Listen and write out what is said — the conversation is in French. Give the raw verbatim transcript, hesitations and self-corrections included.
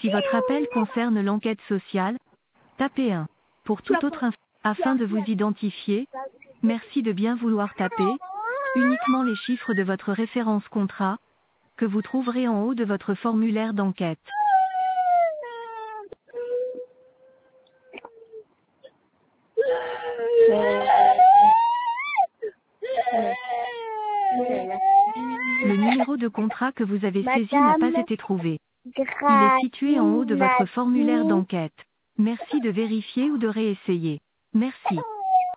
Si votre appel concerne l'enquête sociale, tapez un. Pour toute autre info, afin de vous identifier, merci de bien vouloir taper uniquement les chiffres de votre référence contrat, que vous trouverez en haut de votre formulaire d'enquête. Le numéro de contrat que vous avez saisi n'a pas été trouvé. Il est situé en haut de votre formulaire d'enquête. Merci de vérifier ou de réessayer. Merci.